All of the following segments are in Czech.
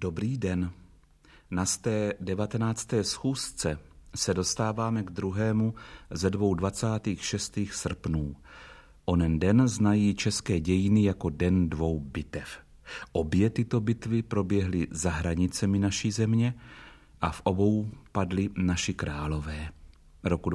Dobrý den. Na té 19. schůzce se dostáváme k druhému ze 26. srpnů. Onen den znají české dějiny jako den 2 bitev. Obě tyto bitvy proběhly za hranicemi naší země a v obou padli naši králové. Roku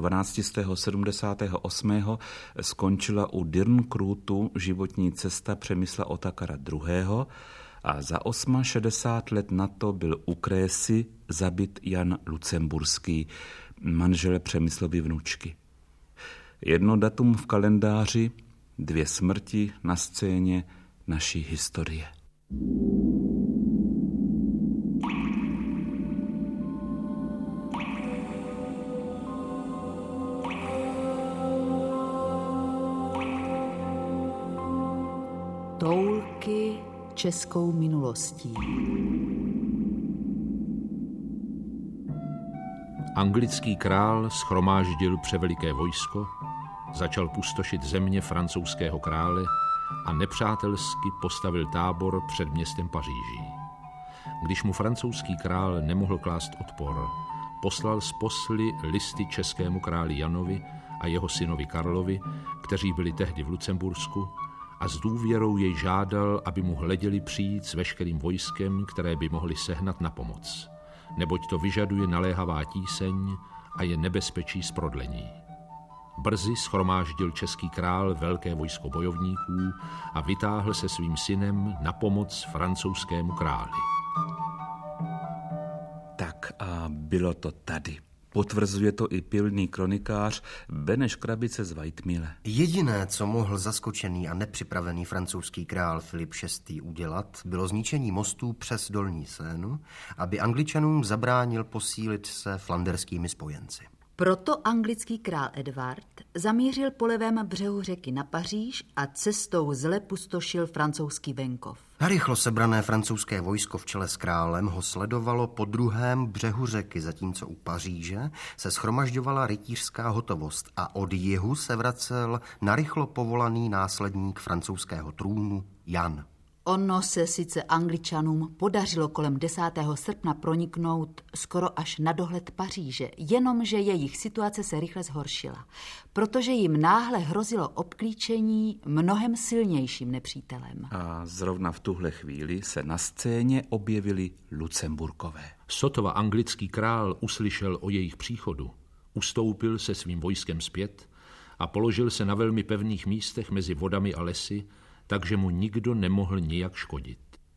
1278. skončila u Dyrnkrútu životní cesta Přemysla Otakara II. A za 68 let na to byl u Krésy zabit Jan Lucemburský, manžel Přemyslovy vnučky. Jedno datum v kalendáři, 2 smrti na scéně naší historie. Toulky českou minulostí. Anglický král shromáždil převeliké vojsko, začal pustošit země francouzského krále a nepřátelsky postavil tábor před městem Paříží. Když mu francouzský král nemohl klást odpor, poslal z posly listy českému králi Janovi a jeho synovi Karlovi, kteří byli tehdy v Lucembursku, a s důvěrou jej žádal, aby mu hleděli přijít s veškerým vojskem, které by mohli sehnat na pomoc, neboť to vyžaduje naléhavá tíseň a je nebezpečí z prodlení. Brzy shromáždil český král velké vojsko bojovníků a vytáhl se svým synem na pomoc francouzskému králi. Tak a bylo to tady. Potvrzuje to i pilný kronikář Beneš Krabice z Weitmile. Jediné, co mohl zaskočený a nepřipravený francouzský král Filip VI. Udělat, bylo zničení mostů přes Dolní Sénu, aby Angličanům zabránil posílit se flanderskými spojenci. Proto anglický král Edvard zamířil po levém břehu řeky na Paříž a cestou zle pustošil francouzský venkov. Narychlo sebrané francouzské vojsko v čele s králem ho sledovalo po druhém břehu řeky, zatímco u Paříže se shromažďovala rytířská hotovost a od jihu se vracel narychlo povolaný následník francouzského trůnu Jan. Ono se sice Angličanům podařilo kolem 10. srpna proniknout skoro až na dohled Paříže, jenomže jejich situace se rychle zhoršila, protože jim náhle hrozilo obklíčení mnohem silnějším nepřítelem. A zrovna v tuhle chvíli se na scéně objevili Lucemburkové. Sotva anglický král uslyšel o jejich příchodu, ustoupil se svým vojskem zpět a položil se na velmi pevných místech mezi vodami a lesy, takže mu nikdo nemohl nijak škodit.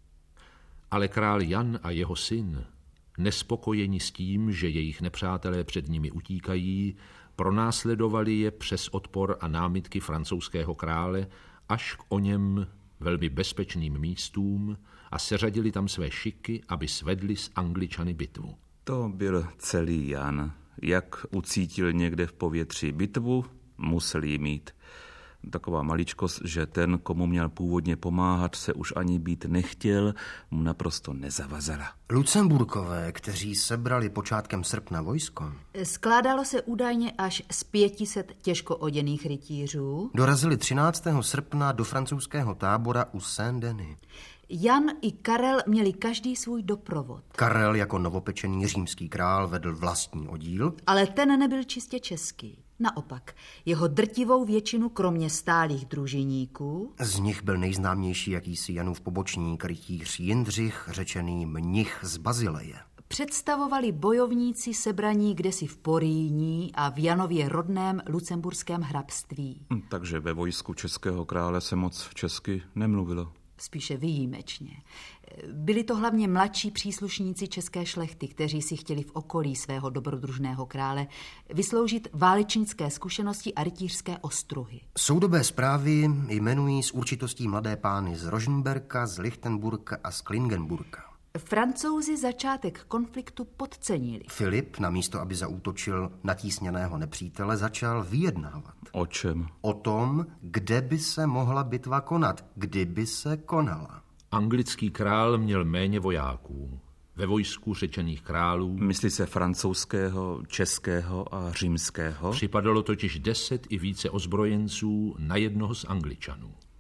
Ale král Jan a jeho syn, nespokojeni s tím, že jejich nepřátelé před nimi utíkají, pronásledovali je přes odpor a námitky francouzského krále až k oněm velmi bezpečným místům a seřadili tam své šiky, aby svedli s Angličany bitvu. To byl celý Jan. Jak ucítil někde v povětří bitvu, musel jí mít. Taková maličkost, že ten, komu měl původně pomáhat, se už ani být nechtěl, mu naprosto nezavazala. Lucemburkové, kteří sebrali počátkem srpna vojsko, skládalo se údajně až z 500 těžko oděných rytířů, dorazili 13. srpna do francouzského tábora u Saint-Denis. Jan i Karel měli každý svůj doprovod. Karel jako novopečený římský král vedl vlastní oddíl, Ale ten nebyl čistě český. Naopak, jeho drtivou většinu kromě stálých družiníků, z nich byl nejznámější jakýsi Janův pobočník rytíř Jindřich, řečený mnich z Bazileje. představovali bojovníci sebraní kdesi v Porýní a v Janově rodném lucemburském hrabství. Takže ve vojsku českého krále se moc česky nemluvilo. Spíše výjimečně. Byli to hlavně mladší příslušníci české šlechty, kteří si chtěli v okolí svého dobrodružného krále vysloužit válečnické zkušenosti a rytířské ostruhy. Soudobé zprávy jmenují s určitostí mladé pány z Rožmberka, z Lichtenburka a z Klingenburka. Francouzi začátek konfliktu podcenili. Filip, namísto aby zaútočil na tísněného nepřítele, začal vyjednávat. O čem? O tom, kde by se mohla bitva konat, kdyby se konala. Anglický král měl méně vojáků. Ve vojsku řečených králů Myslí se francouzského, českého a římského? připadalo totiž 10 i více ozbrojenců na jednoho z Angličanů.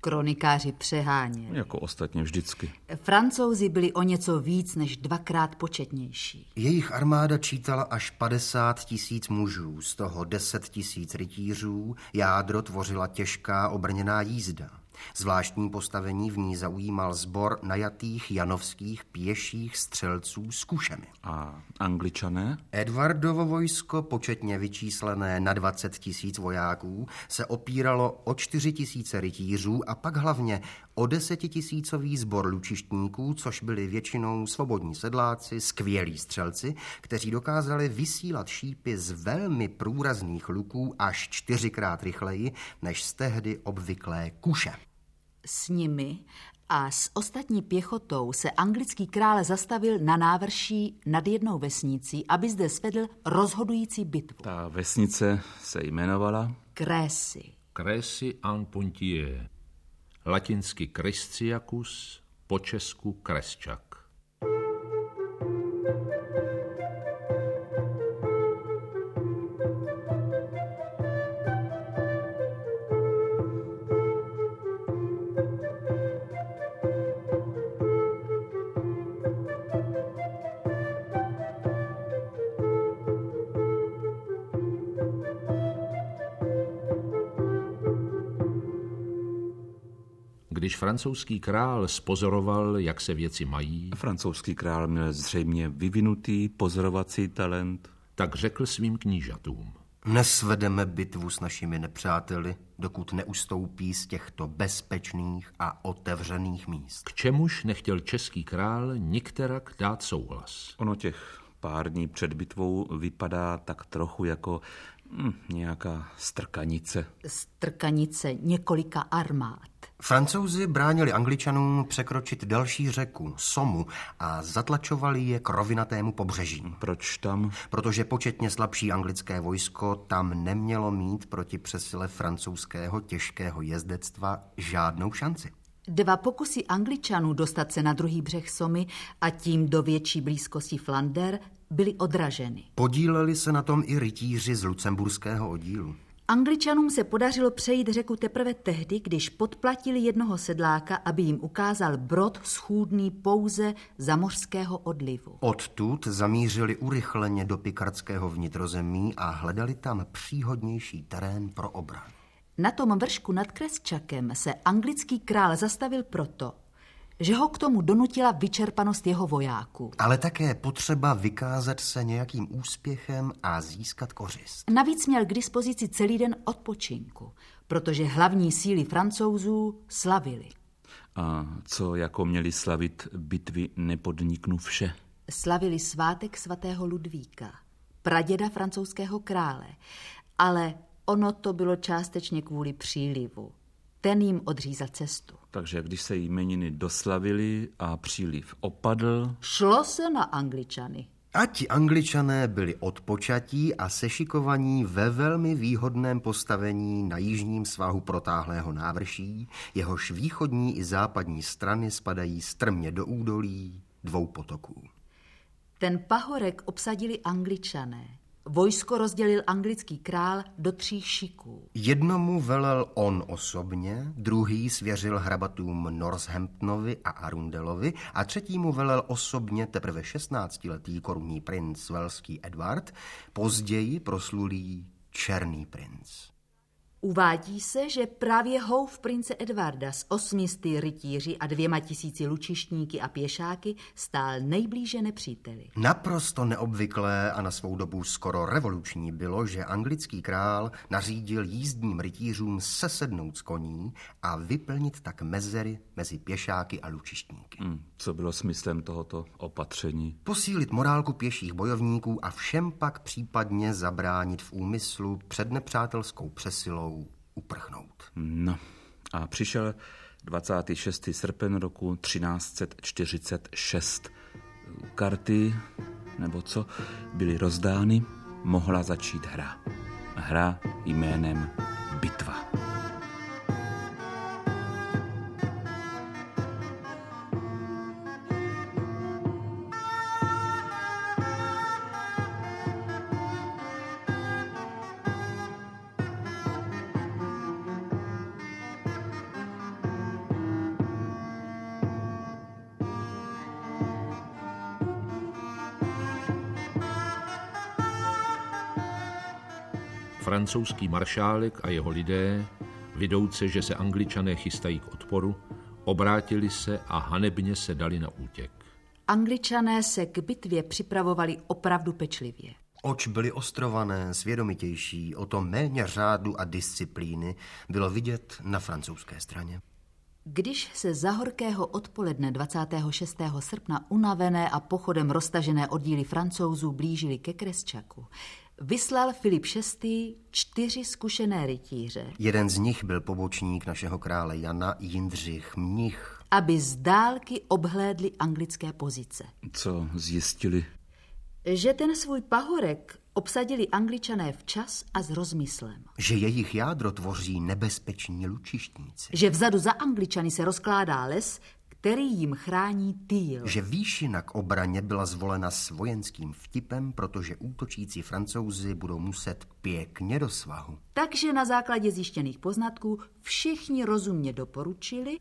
Kronikáři přeháněli. Jako ostatně vždycky. Francouzi byli o něco víc než 2krát početnější. Jejich armáda čítala až 50 000 mužů, z toho 10 000 rytířů, jádro tvořila těžká obrněná jízda. Zvláštní postavení v ní zaujímal sbor najatých janovských pěších střelců s kušemi. A Angličané? Edvardovo vojsko, početně vyčíslené na 20 000 vojáků, se opíralo o 4 000 rytířů a pak hlavně o 10 000 sbor lučištníků, což byli většinou svobodní sedláci, skvělí střelci, kteří dokázali vysílat šípy z velmi průrazných luků až 4krát rychleji než z tehdy obvyklé kuše. S nimi a s ostatní pěchotou se anglický král zastavil na návrší nad jednou vesnicí, aby zde svedl rozhodující bitvu. Ta vesnice se jmenovala Crécy. Crécy en Ponthieu, latinsky Cresciacus, po česku Kresčak. Když francouzský král spozoroval, jak se věci mají, francouzský král měl zřejmě vyvinutý pozorovací talent, tak řekl svým knížatům: Nesvedeme bitvu s našimi nepřáteli, dokud neustoupí z těchto bezpečných a otevřených míst. K čemuž nechtěl český král nikterak dát souhlas. Ono těch pár dní před bitvou vypadá tak trochu jako nějaká strkanice. Strkanice několika armád. Francouzi bránili Angličanům překročit další řeku, Somu, a zatlačovali je k rovinatému pobřeží. Proč tam? Protože početně slabší anglické vojsko tam nemělo mít proti přesile francouzského těžkého jezdectva žádnou šanci. 2 pokusy Angličanů dostat se na druhý břeh Somy a tím do větší blízkosti Flander byly odraženy. Podíleli se na tom i rytíři z lucemburského oddílu. Angličanům se podařilo přejít řeku teprve tehdy, když podplatili jednoho sedláka, aby jim ukázal brod schůdný pouze za mořského odlivu. Odtud zamířili urychleně do pikardského vnitrozemí a hledali tam příhodnější terén pro obranu. Na tom vršku nad Kresčakem se anglický král zastavil proto, že ho k tomu donutila vyčerpanost jeho vojáků. Ale také potřeba vykázat se nějakým úspěchem a získat kořist. Navíc měl k dispozici celý den odpočinku, protože hlavní síly Francouzů slavili. A co jako měli slavit bitvy nepodniknuvše? Slavili svátek svatého Ludvíka, praděda francouzského krále, ale ono to bylo částečně kvůli přílivu. Ten jim odřízal cestu. Takže když se jmeniny doslavili a příliv opadl, šlo se na Angličany. A ti Angličané byli odpočatí a sešikovaní ve velmi výhodném postavení na jižním svahu protáhlého návrší, jehož východní i západní strany spadají strmě do údolí 2 potoků. Ten pahorek obsadili Angličané. Vojsko rozdělil anglický král do 3 šiků. Jednomu velel on osobně, druhý svěřil hrabatům Northamptonovi a Arundelovi a třetímu velel osobně teprve 16letý korunní princ velský Edward, později proslulý Černý princ. Uvádí se, že právě houf prince Edvarda s 800 rytíři a 2000 lučištníky a pěšáky stál nejblíže nepříteli. Naprosto neobvyklé a na svou dobu skoro revoluční bylo, že anglický král nařídil jízdním rytířům sesednout z koní a vyplnit tak mezery mezi pěšáky a lučištníky. Co bylo smyslem tohoto opatření? Posílit morálku pěších bojovníků a všem pak případně zabránit v úmyslu před nepřátelskou přesilou uprchnout. No a přišel 26. srpen roku 1346. Karty, nebo co, byly rozdány, mohla začít hra. Hra jménem Bitva. Francouzský maršálek a jeho lidé, vidouce, že se Angličané chystají k odporu, obrátili se a hanebně se dali na útěk. Angličané se k bitvě připravovali opravdu pečlivě. Oč byly ostrované, svědomitější, o to méně řádu a disciplíny bylo vidět na francouzské straně. Když se za horkého odpoledne 26. srpna unavené a pochodem roztažené oddíly Francouzů blížili ke Kresčaku, vyslal Filip VI. 4 zkušené rytíře. Jeden z nich byl pobočník našeho krále Jana, Jindřich, mnich. Aby z dálky obhlédli anglické pozice. Co zjistili? Že ten svůj pahorek obsadili Angličané včas a s rozmyslem. Že jejich jádro tvoří nebezpeční lučištníci. Že vzadu za Angličany se rozkládá les, který jim chrání týl. Že výšina k obraně byla zvolena s vojenským vtipem, protože útočící Francouzi budou muset pěkně do svahu. Takže na základě zjištěných poznatků všichni rozumně doporučili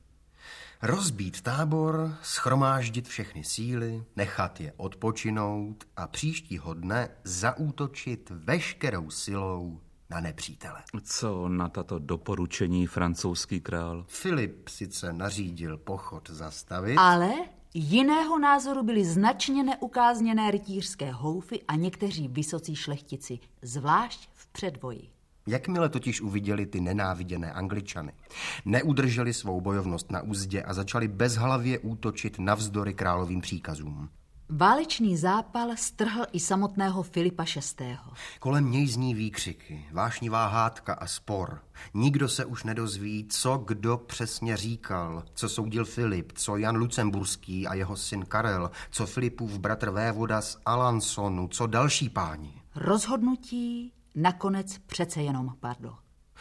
rozbít tábor, shromáždit všechny síly, nechat je odpočinout a příštího dne zaútočit veškerou silou na nepřítele. Co na tato doporučení francouzský král? Filip sice nařídil pochod zastavit, ale jiného názoru byly značně neukázněné rytířské houfy a někteří vysocí šlechtici, zvlášť v předvoji. Jakmile totiž uviděli ty nenáviděné Angličany, neudrželi svou bojovnost na uzdě a začali bezhlavě útočit navzdory královým příkazům. Válečný zápal strhl i samotného Filipa VI. Kolem něj zní výkřiky, vášnivá hádka a spor. Nikdo se už nedozví, co kdo přesně říkal, co soudil Filip, co Jan Lucemburský a jeho syn Karel, co Filipův bratr vévoda z Alençonu, co další páni. Rozhodnutí nakonec přece jenom padlo.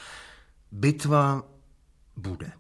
Bitva bude.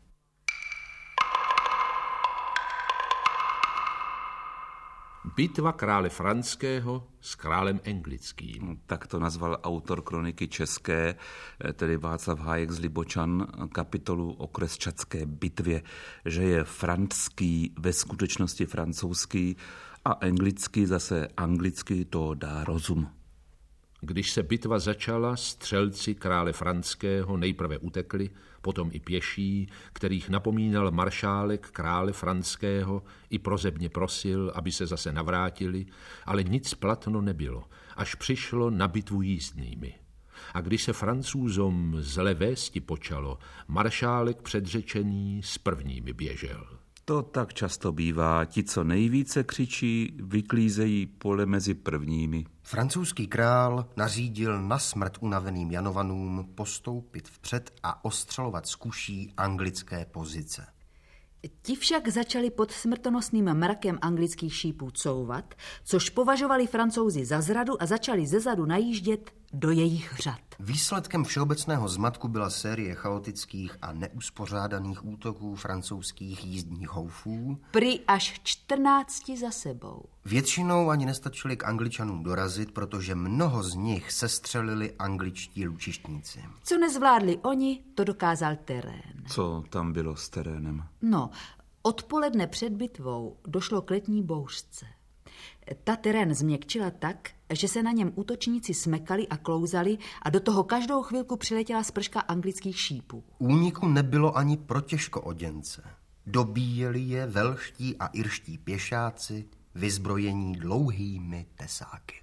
Bitva krále Franského s králem anglickým. Tak to nazval autor kroniky české, tedy Václav Hájek z Libočan, kapitolu o Kresčatské bitvě, že je franský ve skutečnosti francouzský a anglický zase anglicky, to dá rozum. Když se bitva začala, střelci krále Franského nejprve utekli, potom i pěší, kterých napomínal maršálek krále Franského i prozebně prosil, aby se zase navrátili, ale nic platno nebylo, až přišlo na bitvu jízdnými. A když se Francouzům zle vésti počalo, maršálek předřečený s prvními běžel. To tak často bývá. Ti, co nejvíce křičí, vyklízejí pole mezi prvními. Francouzský král nařídil na smrt unaveným Janovanům postoupit vpřed a ostřelovat z kuší anglické pozice. Ti však začali pod smrtonosným mrakem anglických šípů couvat, což považovali Francouzi za zradu a začali zezadu najíždět do jejich řad. Výsledkem všeobecného zmatku byla série chaotických a neuspořádaných útoků francouzských jízdních houfů. Prý až 14 za sebou. Většinou ani nestačili k Angličanům dorazit, protože mnoho z nich sestřelili angličtí lučištníci. Co nezvládli oni, to dokázal terén. Co tam bylo s terénem? No, odpoledne před bitvou došlo k letní bouřce. Ta terén změkčila tak, že se na něm útočníci smekali a klouzali a do toho každou chvilku přiletěla sprška anglických šípů. Úniku nebylo ani pro těžkooděnce. Dobíjeli je velští a irští pěšáci, vyzbrojení dlouhými tesáky.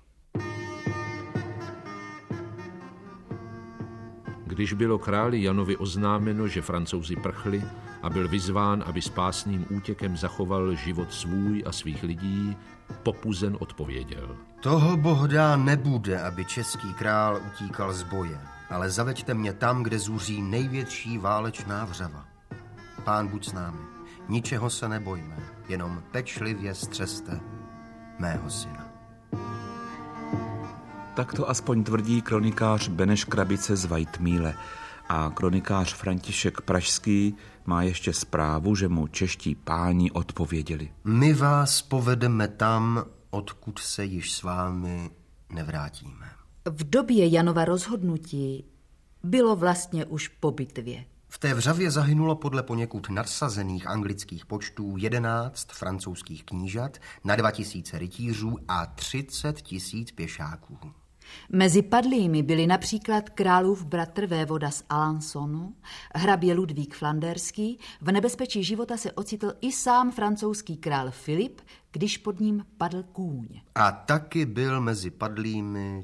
Když bylo králi Janovi oznámeno, že Francouzi prchli a byl vyzván, aby spásným útěkem zachoval život svůj a svých lidí, popuzen odpověděl. Toho bohdá nebude, aby český král utíkal z boje, ale zaveďte mě tam, kde zuří největší válečná vřava. Pán buď s námi, ničeho se nebojme, jenom pečlivě střeste mého syna. Tak to aspoň tvrdí kronikář Beneš Krabice z Vajtmíle. A kronikář František Pražský má ještě zprávu, že mu čeští páni odpověděli. My vás povedeme tam, odkud se již s vámi nevrátíme. V době Janova rozhodnutí bylo vlastně už po bitvě. V té vřavě zahynulo podle poněkud nadsazených anglických počtů 11 francouzských knížat na 2000 rytířů a 30 000 pěšáků. Mezi padlými byli například králův bratr vévoda z Alençonu, hrabě Ludvík Flanderský, v nebezpečí života se ocitl i sám francouzský král Filip, když pod ním padl kůň. A taky byl mezi padlými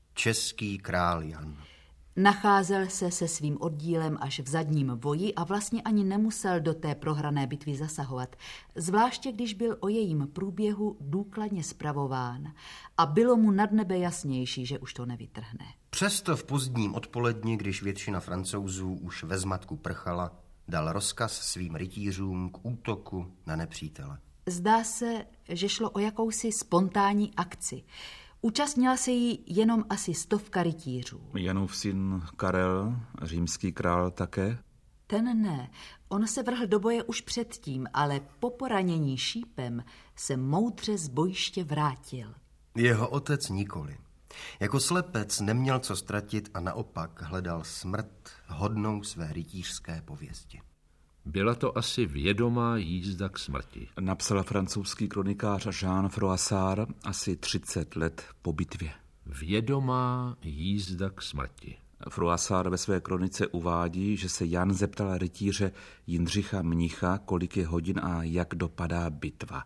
český král Jan. Nacházel se svým oddílem až v zadním voji a vlastně ani nemusel do té prohrané bitvy zasahovat, zvláště když byl o jejím průběhu důkladně spravován a bylo mu nad nebe jasnější, že už to nevytrhne. Přesto v pozdním odpoledni, když většina Francouzů už ve zmatku prchala, dal rozkaz svým rytířům k útoku na nepřítele. Zdá se, že šlo o jakousi spontánní akci. Účastnila se jí jenom asi 100 rytířů. Janův syn Karel, římský král také? Ten ne. On se vrhl do boje už předtím, ale po poranění šípem se moudře z bojiště vrátil. Jeho otec nikoli. Jako slepec neměl co ztratit a naopak hledal smrt hodnou své rytířské pověsti. Byla to asi vědomá jízda k smrti. Napsal francouzský kronikář Jean Froissart asi 30 let po bitvě. Vědomá jízda k smrti. Froissart ve své kronice uvádí, že se Jan zeptal rytíře Jindřicha Mnicha, kolik je hodin a jak dopadá bitva.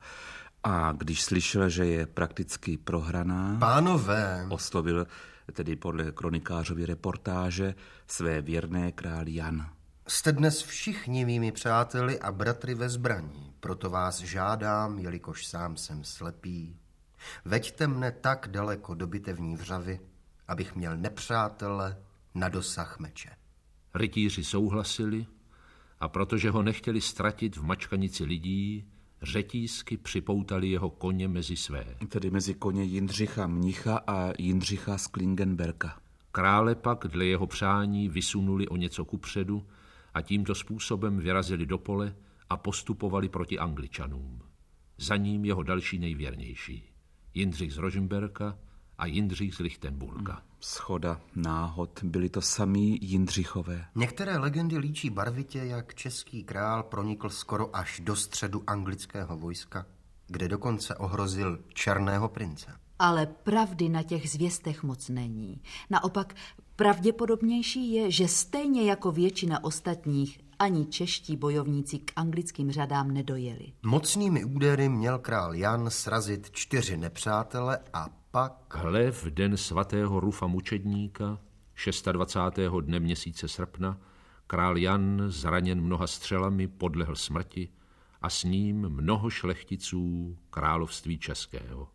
A když slyšel, že je prakticky prohraná, pánové, oslovil, tedy podle kronikářovy reportáže, své věrné král Jan. Jste dnes všichni mými přáteli a bratry ve zbraní, proto vás žádám, jelikož sám jsem slepý. Veďte mne tak daleko do bitevní vřavy, abych měl nepřátele na dosah meče. Rytíři souhlasili a protože ho nechtěli ztratit v mačkanici lidí, řetízky připoutali jeho koně mezi své. Tedy mezi koně Jindřicha Mnicha a Jindřicha z Klingenberga. Krále pak dle jeho přání vysunuli o něco kupředu a tímto způsobem vyrazili do pole a postupovali proti Angličanům. Za ním jeho další nejvěrnější, Jindřich z Rožmberka a Jindřich z Lichtenburga. Schoda náhod, byli to samí Jindřichové. Některé legendy líčí barvitě, jak český král pronikl skoro až do středu anglického vojska, kde dokonce ohrozil Černého prince. Ale pravdy na těch zvěstech moc není. Naopak pravděpodobnější je, že stejně jako většina ostatních ani čeští bojovníci k anglickým řadám nedojeli. Mocnými údery měl král Jan srazit 4 nepřátele a pak... Hle, v den svatého Rufa mučedníka, 26. dne měsíce srpna, král Jan, zraněn mnoha střelami, podlehl smrti a s ním mnoho šlechticů království českého.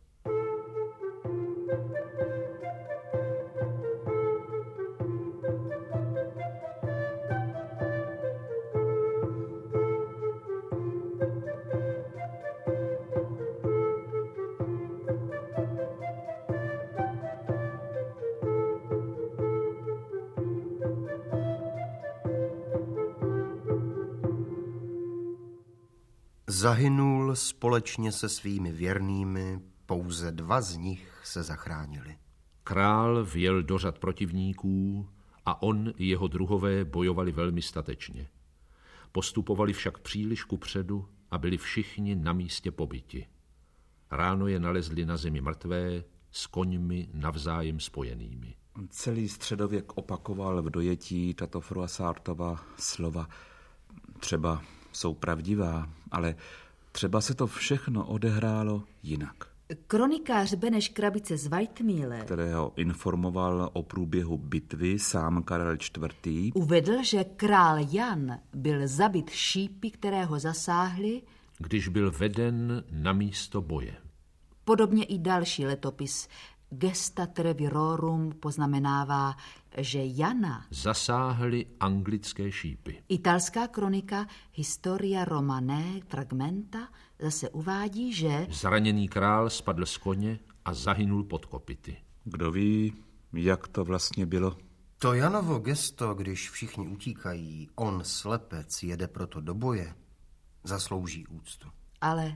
Zahynul společně se svými věrnými, pouze 2 z nich se zachránili. Král vjel do řad protivníků a on i jeho druhové bojovali velmi statečně. Postupovali však příliš kupředu a byli všichni na místě pobiti. Ráno je nalezli na zemi mrtvé s koňmi navzájem spojenými. Celý středověk opakoval v dojetí tato Froissartova slova. Třeba jsou pravdivá, ale třeba se to všechno odehrálo jinak. Kronikář Beneš Krabice z Waldmühle, kterého informoval o průběhu bitvy sám Karel IV., uvedl, že král Jan byl zabit šípy, které ho zasáhly, když byl veden na místo boje. Podobně i další letopis Gesta Trevirorum poznamenává, že Jana zasáhly anglické šípy. Italská kronika Historia Romané Fragmenta zase uvádí, že zraněný král spadl z koně a zahynul pod kopyty. Kdo ví, jak to vlastně bylo? To Janovo gesto, když všichni utíkají, on slepec jede proto do boje, zaslouží úctu. Ale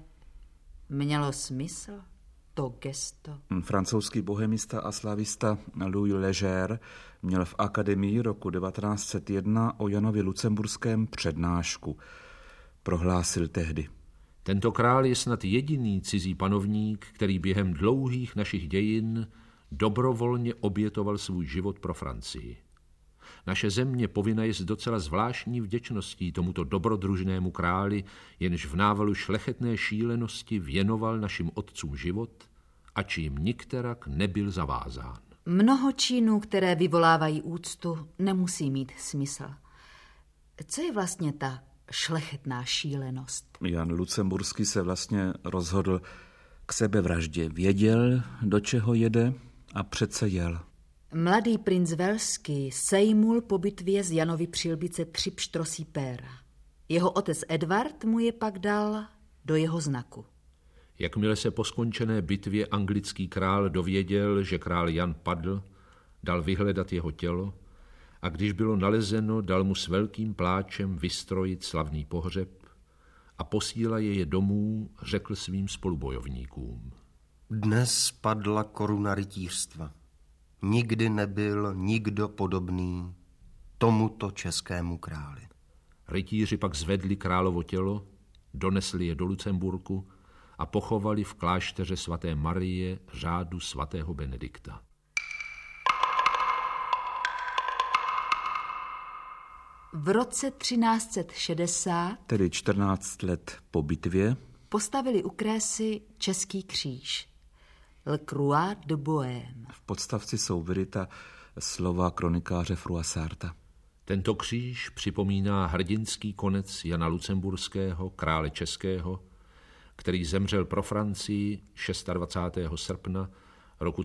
mělo smysl to gesto? Francouzský bohemista a slavista Louis Léger měl v akademii roku 1901 o Janovi Lucemburském přednášku. Prohlásil tehdy: Tento král je snad jediný cizí panovník, který během dlouhých našich dějin Dobrovolně obětoval svůj život pro Francii. Naše země povinna je s docela zvláštní vděčností tomuto dobrodružnému králi, jenž v návalu šlechetné šílenosti věnoval našim otcům život a čím nikterak nebyl zavázán. Mnoho činů, které vyvolávají úctu, nemusí mít smysl. Co je vlastně ta šlechetná šílenost? Jan Lucemburský se vlastně rozhodl k sebevraždě. Věděl, do čeho jede a přece jel. Mladý princ Velský sejmul po bitvě z Janovy Přilbice 3 pštrosí péra. Jeho otec Edvard mu je pak dal do jeho znaku. Jakmile se po skončené bitvě anglický král dověděl, že král Jan padl, dal vyhledat jeho tělo a když bylo nalezeno, dal mu s velkým pláčem vystrojit slavný pohřeb a posílaje je domů, řekl svým spolubojovníkům. Dnes padla koruna rytířstva. Nikdy nebyl nikdo podobný tomuto českému králi. Rytíři pak zvedli královo tělo, donesli je do Lucemburku a pochovali v klášteře svaté Marie řádu svatého Benedikta. V roce 1360, tedy 14 let po bitvě, postavili u Krésy český kříž. Le Croix de Bohème. V podstavci jsou vyryta slova kronikáře Froissarta. Tento kříž připomíná hrdinský konec Jana Lucemburského, krále českého, který zemřel pro Francii 26. srpna roku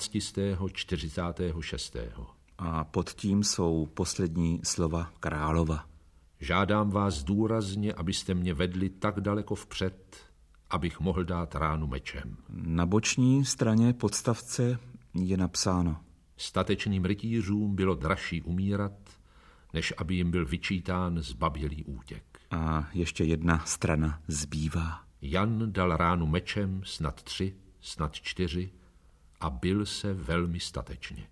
1346. A pod tím jsou poslední slova králova. Žádám vás důrazně, abyste mě vedli tak daleko vpřed, abych mohl dát ránu mečem. Na boční straně podstavce je napsáno: Statečným rytířům bylo dražší umírat, než aby jim byl vyčítán zbabělý útěk. A ještě jedna strana zbývá. Jan dal ránu mečem, snad 3, snad 4 a bil se velmi statečně.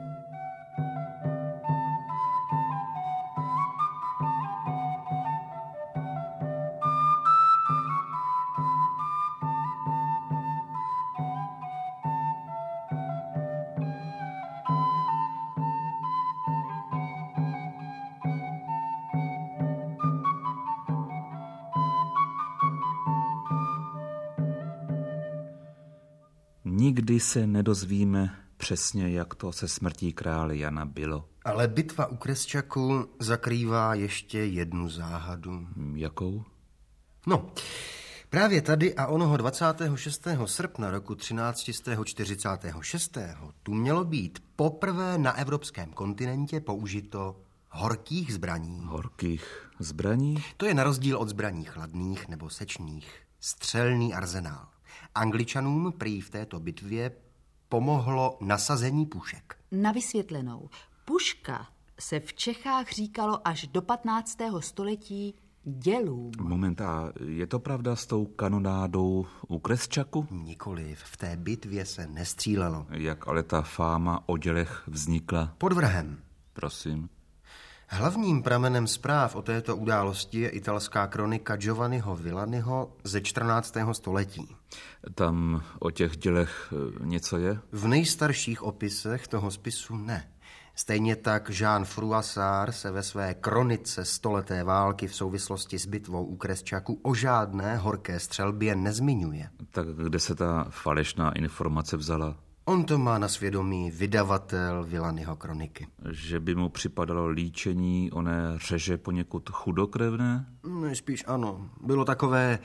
Nikdy se nedozvíme přesně, jak to se smrtí krále Jana bylo. Ale bitva u Kresťaku zakrývá ještě jednu záhadu. Jakou? No, právě tady a onoho 26. srpna roku 1346. tu mělo být poprvé na evropském kontinentě použito horkých zbraní. Horkých zbraní? To je na rozdíl od zbraní chladných nebo sečných střelný arzenál. Angličanům prý v této bitvě pomohlo nasazení pušek. Na vysvětlenou. Puška se v Čechách říkalo až do 15. století dělům. Moment, a je to pravda s tou kanonádou u Kresťaku? Nikoliv, v té bitvě se nestřílelo. Jak ale ta fáma o dělech vznikla? Pod vrhem. Prosím. Hlavním pramenem zpráv o této události je italská kronika Giovanniho Villaniho ze 14. století. Tam o těch dělech něco je? V nejstarších opisech toho spisu ne. Stejně tak Jean Froissart se ve své kronice stoleté války v souvislosti s bitvou u Kresťaku o žádné horké střelbě nezmiňuje. Tak kde se ta falešná informace vzala? On to má na svědomí vydavatel Villaniho kroniky. Že by mu připadalo líčení oné řeže poněkud chudokrevné? Spíš ano. Bylo takové,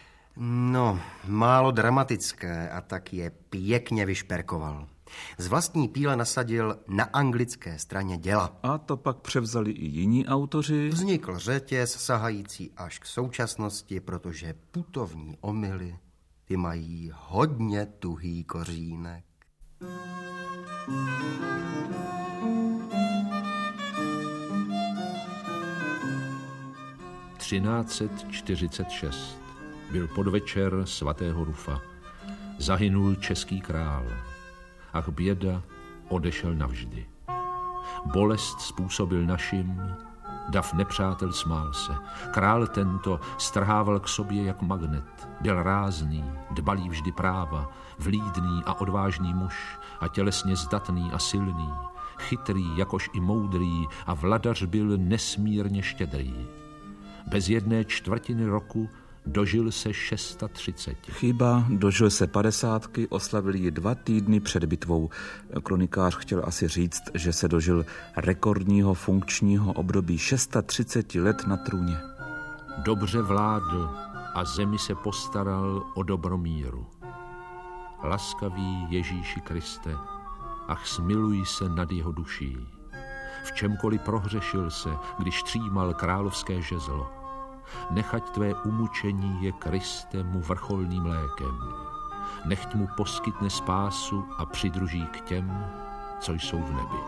málo dramatické a tak je pěkně vyšperkoval. Z vlastní píle nasadil na anglické straně děla. A to pak převzali i jiní autoři? Vznikl řetěz sahající až k současnosti, protože putovní omyly, ty mají hodně tuhý kořínek. 1346 byl podvečer svatého Rufa. Zahynul český král. Ach běda, odešel navždy. Bolest způsobil našim Dav nepřátel smál se. Král tento strhával k sobě jak magnet. Byl rázný, dbalý vždy práva, vlídný a odvážný muž a tělesně zdatný a silný, chytrý, jakož i moudrý a vladař byl nesmírně štědrý. Bez 1/4 roku dožil se 630. Chyba, dožil se 50, oslavil ji 2 týdny před bitvou. Kronikář chtěl asi říct, že se dožil rekordního funkčního období 630 let na trůně. Dobře vládl a zemi se postaral o dobromíru. Laskavý Ježíši Kriste, ach smiluj se nad jeho duší. V čemkoliv prohřešil se, když třímal královské žezlo. Nechať tvé umučení je Kriste mu vrcholným lékem. Nechť mu poskytne spásu a přidruží k těm, co jsou v nebi.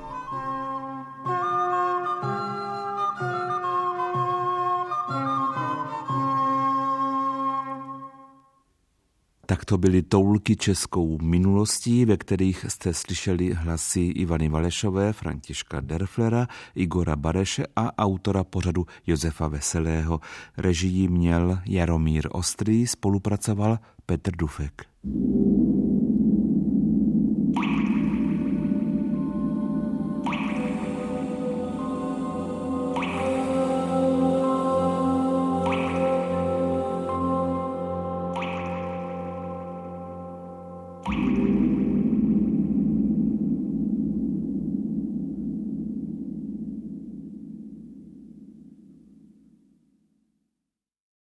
Tak to byly toulky českou minulostí, ve kterých jste slyšeli hlasy Ivany Valešové, Františka Derflera, Igora Bareše a autora pořadu Josefa Veselého. Režii měl Jaromír Ostrý, spolupracoval Petr Dufek. Thank you.